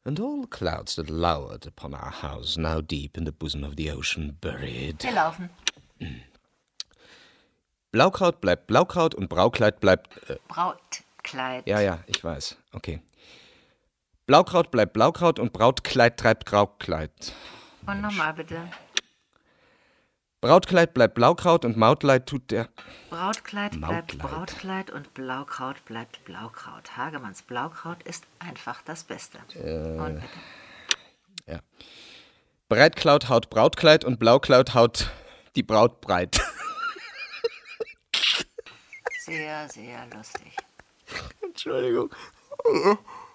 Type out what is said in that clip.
And all the clouds that lowered upon our house, now deep in the bosom of the ocean buried. Wir laufen. Blaukraut bleibt Blaukraut und Braukleid bleibt... Brautkleid. Ja, ich weiß. Okay. Blaukraut bleibt Blaukraut und Brautkleid treibt Graukleid. Und nochmal bitte. Brautkleid bleibt Blaukraut und Mautleid tut der... Brautkleid bleibt Mautkleid. Brautkleid und Blaukraut bleibt Blaukraut. Hagemanns Blaukraut ist einfach das Beste. Und bitte. Ja. Breitkleid haut Brautkleid und Blaukleid haut die Braut breit. Sehr, sehr lustig. Entschuldigung.